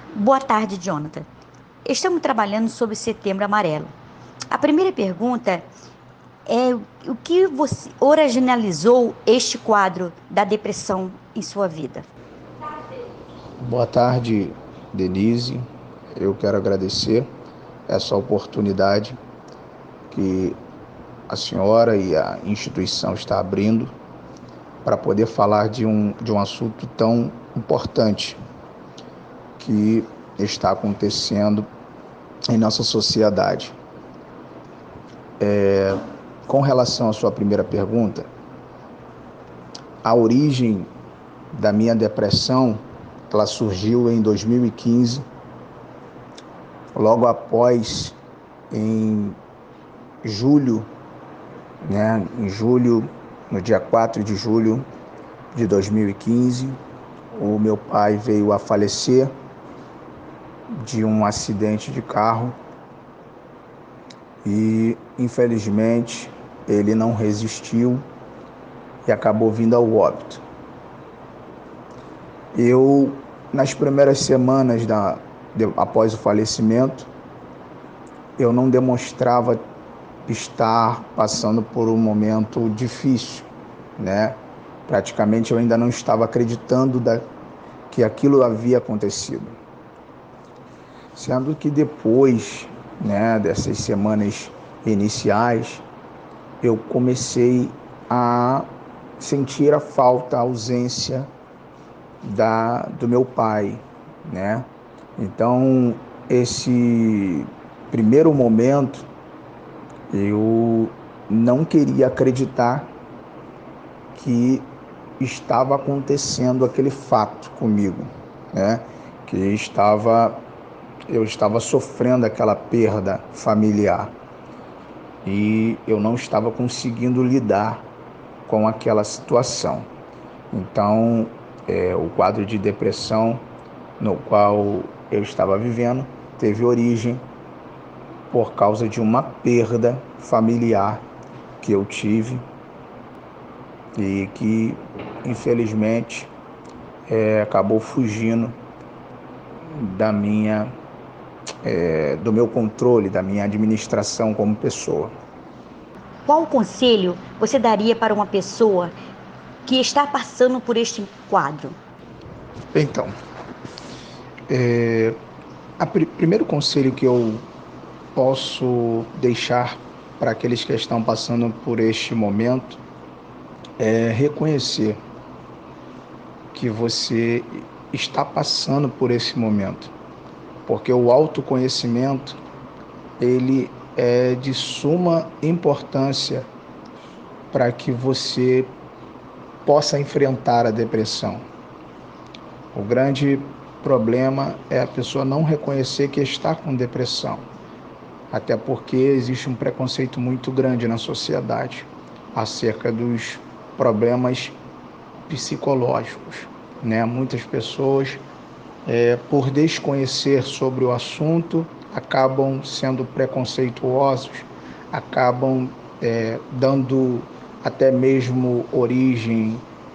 Boa tarde, Jonathan. Estamos trabalhando sobre o Setembro Amarelo. A primeira pergunta é o que você originalizou este quadro da depressão em sua vida? Boa tarde, Denise. Eu quero agradecer essa oportunidade que a senhora e a instituição está abrindo para poder falar de um assunto tão importante que está acontecendo em nossa sociedade. Com relação à sua primeira pergunta, a origem da minha depressão, ela surgiu em 2015, logo após, em julho, em julho, no dia 4 de julho de 2015, o meu pai veio a falecer de um acidente de carro e, infelizmente, ele não resistiu e acabou vindo ao óbito. Eu, nas primeiras semanas após o falecimento, eu não demonstrava estar passando por um momento difícil, né? Praticamente eu ainda não estava acreditando que aquilo havia acontecido. Sendo que depois, dessas semanas iniciais, eu comecei a sentir a falta, a ausência do meu pai, né? Então, esse primeiro momento, eu não queria acreditar que estava acontecendo aquele fato comigo, né? Que eu estava sofrendo aquela perda familiar e eu não estava conseguindo lidar com aquela situação. Então, o quadro de depressão no qual eu estava vivendo teve origem por causa de uma perda familiar que eu tive e que, infelizmente, acabou fugindo do meu controle, da minha administração como pessoa. Qual conselho você daria para uma pessoa que está passando por este quadro? Então, primeiro conselho que eu posso deixar para aqueles que estão passando por este momento é reconhecer que você está passando por esse momento, porque o autoconhecimento ele é de suma importância para que você possa enfrentar a depressão. O grande problema é a pessoa não reconhecer que está com depressão, até porque existe um preconceito muito grande na sociedade acerca dos problemas psicológicos, né? Muitas pessoas, por desconhecer sobre o assunto, acabam sendo preconceituosos, acabam dando até mesmo origem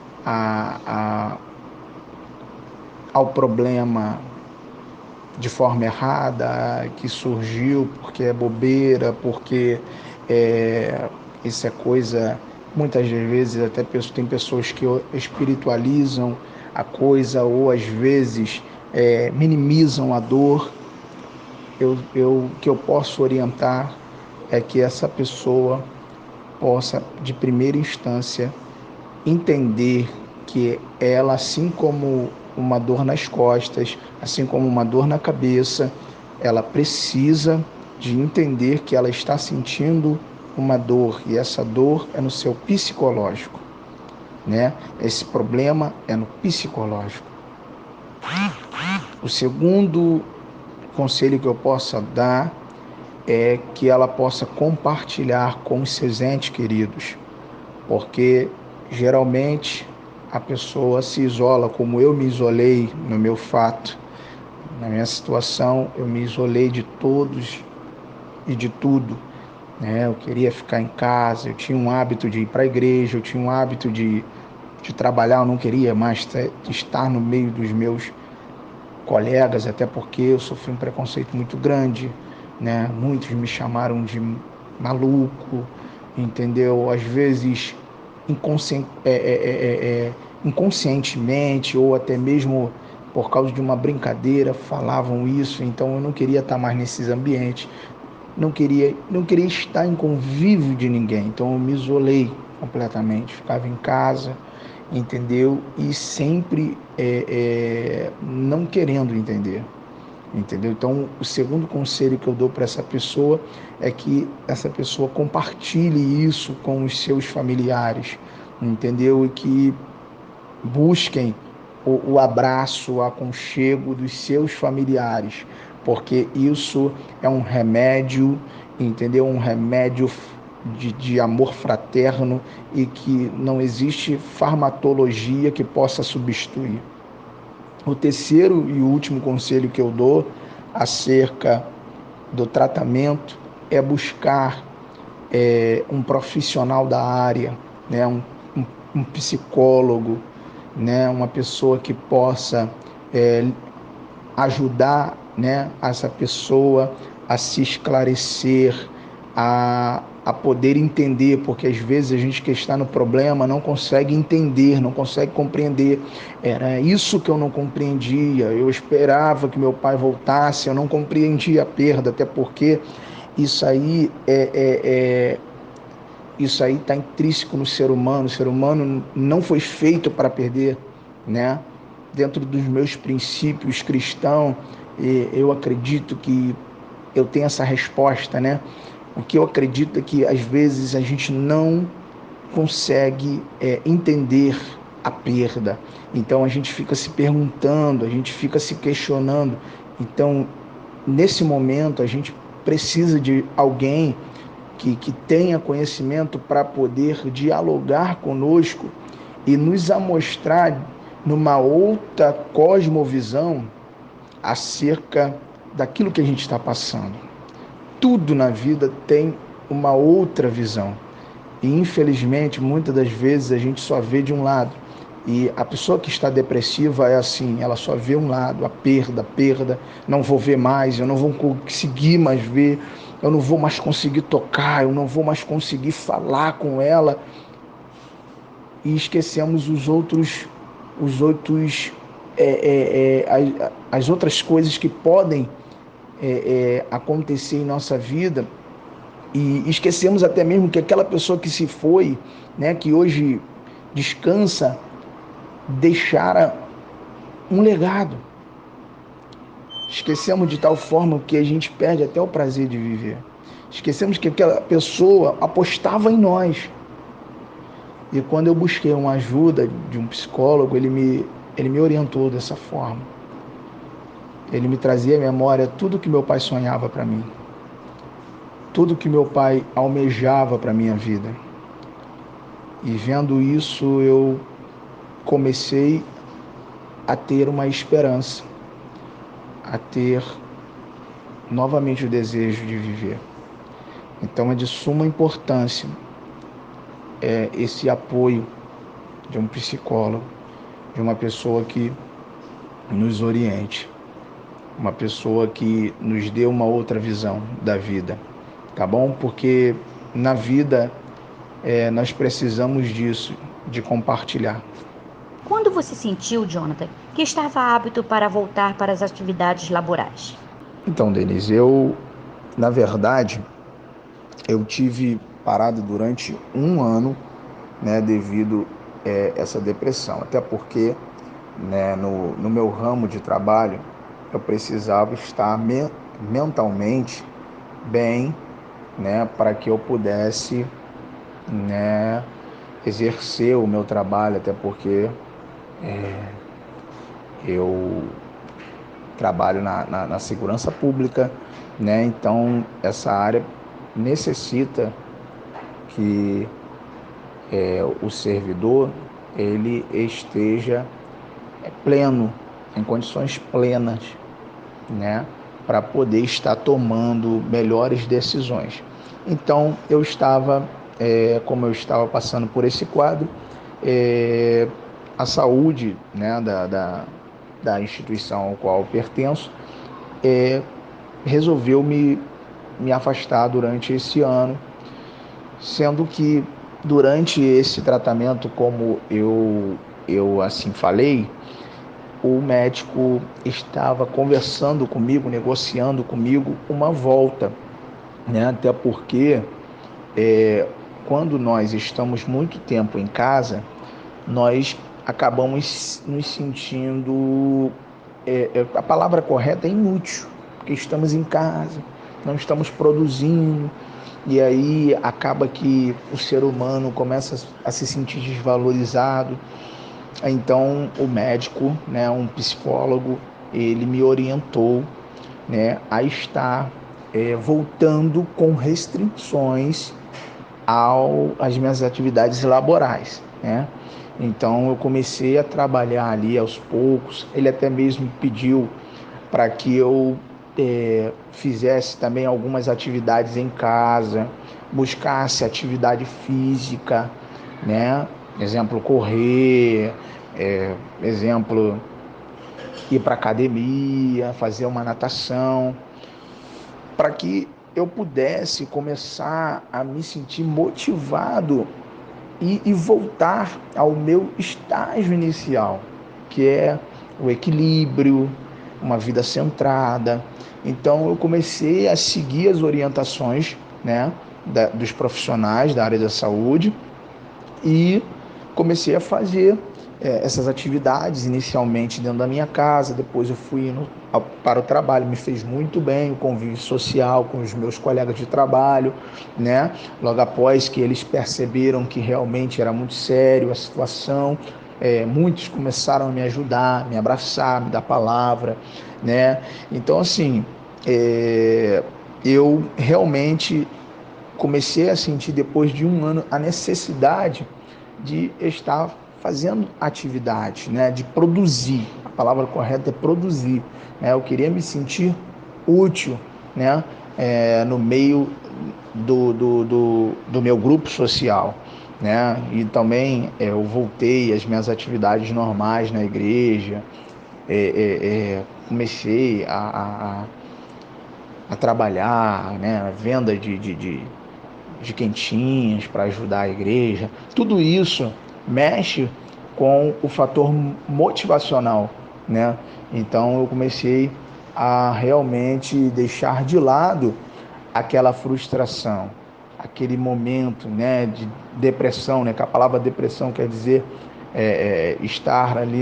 ao problema de forma errada, que surgiu porque é bobeira, porque isso é coisa, muitas vezes até tem pessoas que espiritualizam a coisa ou às vezes minimizam a dor. O que eu posso orientar é que essa pessoa possa, de primeira instância, entender que ela, assim como uma dor nas costas, assim como uma dor na cabeça, ela precisa de entender que ela está sentindo uma dor e essa dor é no seu psicológico, né? Esse problema é no psicológico. O segundo conselho que eu possa dar é que ela possa compartilhar com os seus entes queridos, porque geralmente a pessoa se isola, como eu me isolei no meu fato, na minha situação, eu me isolei de todos e de tudo, né? Eu queria ficar em casa, eu tinha um hábito de ir para a igreja, eu tinha um hábito de trabalhar, eu não queria mais estar no meio dos meus colegas, até porque eu sofri um preconceito muito grande, né? Muitos me chamaram de maluco, entendeu? Às vezes inconscientemente ou até mesmo por causa de uma brincadeira falavam isso, então eu não queria estar mais nesses ambientes, não queria estar em convívio de ninguém, então eu me isolei completamente, ficava em casa, entendeu? E sempre não querendo entender, entendeu? Então, o segundo conselho que eu dou para essa pessoa é que essa pessoa compartilhe isso com os seus familiares, entendeu? E que busquem o abraço, o aconchego dos seus familiares, porque isso é um remédio, entendeu? Um remédio de amor fraterno e que não existe farmacologia que possa substituir. O terceiro e último conselho que eu dou acerca do tratamento é buscar um profissional da área, né? Um psicólogo, né? Uma pessoa que possa ajudar, né, essa pessoa a se esclarecer, a poder entender, porque às vezes a gente que está no problema não consegue entender, não consegue compreender. Era isso que eu não compreendia, eu esperava que meu pai voltasse, eu não compreendia a perda, até porque isso aí isso aí está intrínseco no ser humano. O ser humano não foi feito para perder, né? Dentro dos meus princípios cristãos, eu acredito que eu tenho essa resposta, né? O que eu acredito é que às vezes a gente não consegue entender a perda. Então a gente fica se perguntando, a gente fica se questionando. Então, nesse momento, a gente precisa de alguém que tenha conhecimento para poder dialogar conosco e nos amostrar numa outra cosmovisão acerca daquilo que a gente está passando. Tudo na vida tem uma outra visão. E, infelizmente, muitas das vezes a gente só vê de um lado. E a pessoa que está depressiva é assim, ela só vê um lado, a perda, não vou ver mais, eu não vou conseguir mais ver, eu não vou mais conseguir tocar, eu não vou mais conseguir falar com ela. E esquecemos as outras coisas que podem acontecer em nossa vida, e esquecemos até mesmo que aquela pessoa que se foi, né, que hoje descansa, deixara um legado. Esquecemos de tal forma que a gente perde até o prazer de viver. Esquecemos que aquela pessoa apostava em nós. E quando eu busquei uma ajuda de um psicólogo, ele me orientou dessa forma. Ele me trazia à memória tudo que meu pai sonhava para mim, tudo que meu pai almejava para a minha vida. E vendo isso, eu comecei a ter uma esperança, a ter novamente o desejo de viver. Então é de suma importância esse apoio de um psicólogo, de uma pessoa que nos oriente, uma pessoa que nos dê uma outra visão da vida, tá bom? Porque na vida nós precisamos disso, de compartilhar. Quando você sentiu, Jonathan, que estava apto para voltar para as atividades laborais? Então, Denise, na verdade, eu tive parado durante um ano, né, devido a essa depressão, até porque, né, no meu ramo de trabalho, eu precisava estar mentalmente bem, né, para que eu pudesse, né, exercer o meu trabalho, até porque eu trabalho na segurança pública, né, então essa área necessita que o servidor ele esteja pleno, em condições plenas, né, para poder estar tomando melhores decisões. Então eu estava, como eu estava passando por esse quadro, a saúde, né, da instituição ao qual eu pertenço, resolveu me afastar durante esse ano, sendo que durante esse tratamento, como eu assim falei, o médico estava conversando comigo, negociando comigo uma volta, né? Até porque quando nós estamos muito tempo em casa, nós acabamos nos sentindo, a palavra correta é inútil, porque estamos em casa, não estamos produzindo, e aí acaba que o ser humano começa a se sentir desvalorizado. Então o médico, né, um psicólogo, ele me orientou, né, a estar voltando com restrições às minhas atividades laborais, né? Então eu comecei a trabalhar ali aos poucos. Ele até mesmo pediu para que eu fizesse também algumas atividades em casa, buscasse atividade física, né? Exemplo, correr, exemplo, ir para academia, fazer uma natação, para que eu pudesse começar a me sentir motivado e voltar ao meu estágio inicial, que é o equilíbrio, uma vida centrada. Então eu comecei a seguir as orientações, né, dos profissionais da área da saúde e comecei a fazer essas atividades inicialmente dentro da minha casa, depois eu fui indo para o trabalho, me fez muito bem o convívio social com os meus colegas de trabalho, né? Logo após que eles perceberam que realmente era muito sério a situação, muitos começaram a me ajudar, me abraçar, me dar palavra, né? Então assim, eu realmente comecei a sentir depois de um ano a necessidade de estar fazendo atividade, né, de produzir. A palavra correta é produzir, né? Eu queria me sentir útil, né, no meio do meu grupo social, né? E também eu voltei às minhas atividades normais na igreja, comecei a trabalhar, né, a venda de quentinhas para ajudar a igreja. Tudo isso mexe com o fator motivacional, né? Então eu comecei a realmente deixar de lado aquela frustração, aquele momento, né, de depressão, né? Que a palavra depressão quer dizer estar ali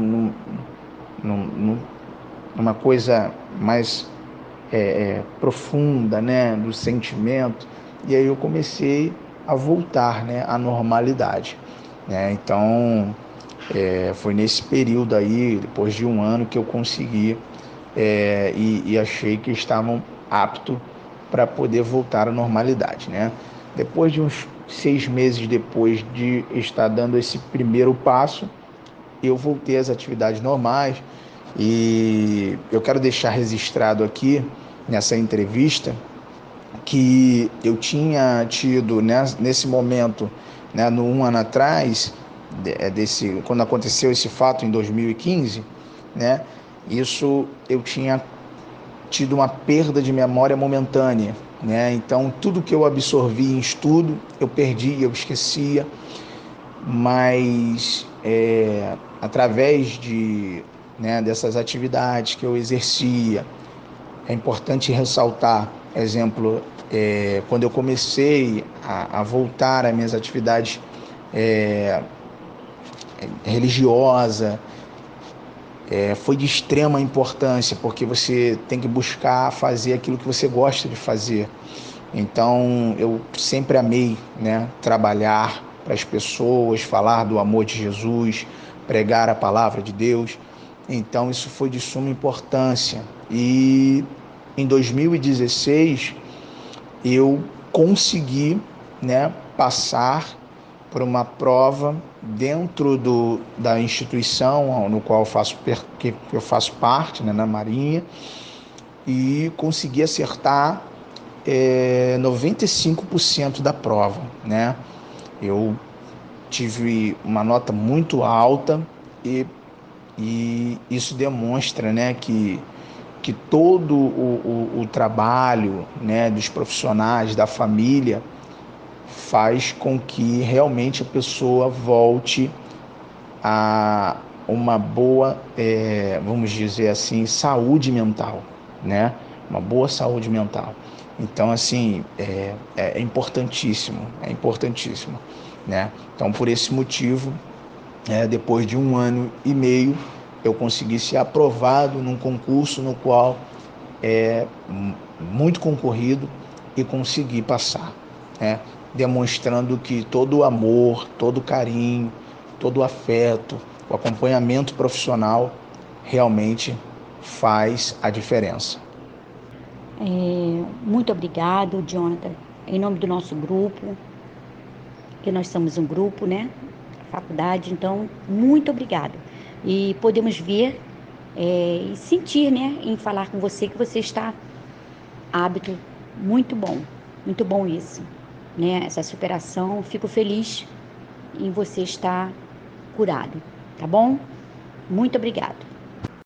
numa coisa mais profunda, né, do sentimento. E aí eu comecei a voltar, né, à normalidade, né? Então foi nesse período aí, depois de um ano, que eu consegui e achei que estavam aptos para poder voltar à normalidade, né? Depois de uns 6 meses depois de estar dando esse primeiro passo, eu voltei às atividades normais. E eu quero deixar registrado aqui nessa entrevista que eu tinha tido, né, nesse momento, né, no um ano atrás, quando aconteceu esse fato em 2015, né, isso eu tinha tido uma perda de memória momentânea, né? Então tudo que eu absorvi em estudo eu perdi, eu esquecia, mas através né, dessas atividades que eu exercia, é importante ressaltar, exemplo, quando eu comecei a voltar às minhas atividades religiosas, foi de extrema importância, porque você tem que buscar fazer aquilo que você gosta de fazer. Então, eu sempre amei, né, trabalhar para as pessoas, falar do amor de Jesus, pregar a palavra de Deus. Então, isso foi de suma importância. E em 2016, eu consegui, né, passar por uma prova dentro da instituição no qual eu faço parte, né, na Marinha, e consegui acertar 95% da prova, né? Eu tive uma nota muito alta e E isso demonstra, né, que todo o trabalho, né, dos profissionais, da família, faz com que realmente a pessoa volte a uma boa, vamos dizer assim, saúde mental, né? Uma boa saúde mental. Então, assim, é importantíssimo, né? Então, por esse motivo, depois de 1 ano e meio, eu consegui ser aprovado num concurso no qual é muito concorrido e consegui passar, né? Demonstrando que todo o amor, todo o carinho, todo o afeto, o acompanhamento profissional realmente faz a diferença. Muito obrigado, Jonathan, em nome do nosso grupo, que nós somos um grupo, né? Faculdade, então, muito obrigado. E podemos ver e sentir, né, em falar com você que você está hábito muito bom isso, né? Essa superação, fico feliz em você estar curado, tá bom? Muito obrigado.